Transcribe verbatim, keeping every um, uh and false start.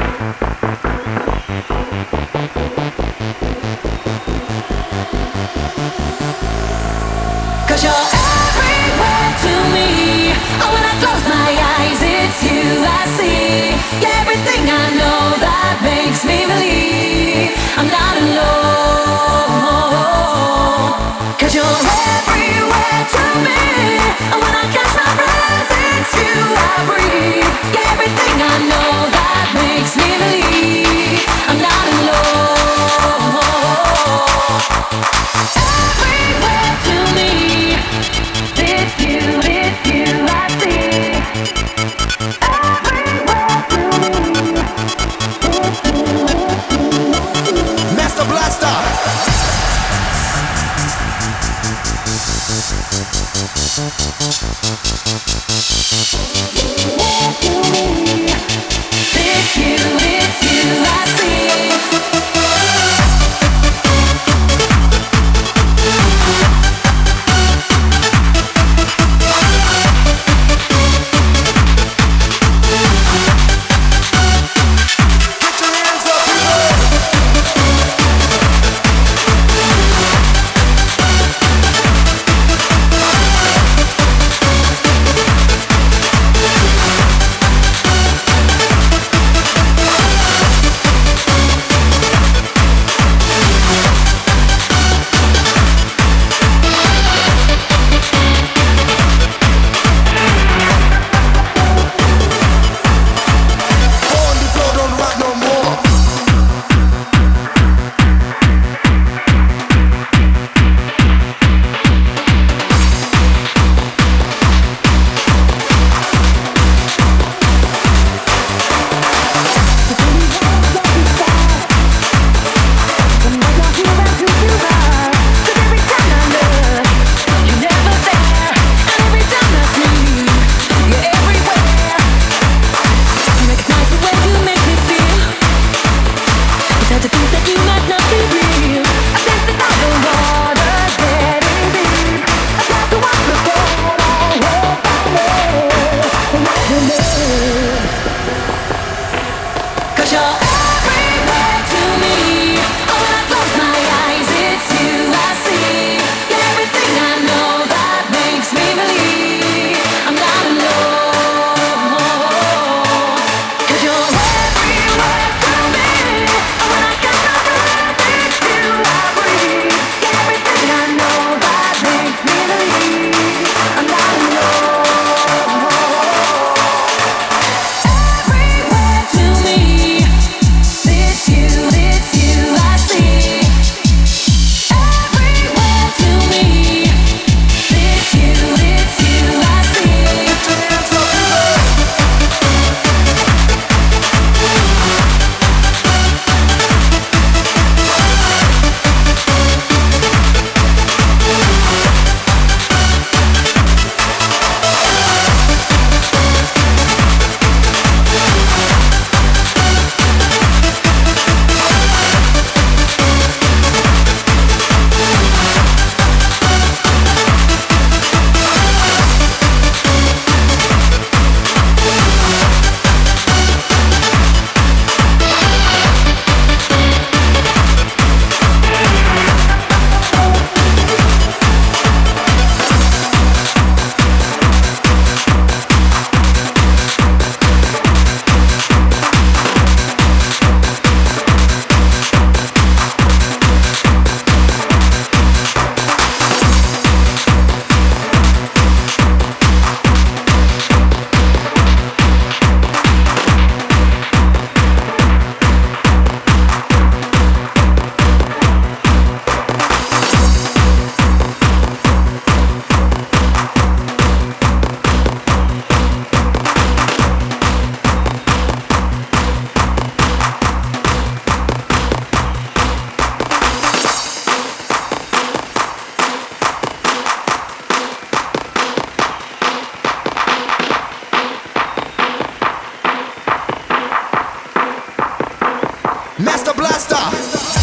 'Cause you're everywhere to me. Oh, when I close my eyes, it's you I see. You're everything I know that makes me believe I'm not alone. 'Cause you're everywhere to me. Oh, when I catch my breath, it's you I breathe. You're everything I know that makes me believe I'm not alone. Everywhere to me. It's you, it's you I see. Everywhere to me. It's you, it's you I see. Master Blaster. It's you, it's you I see. Master Blaster.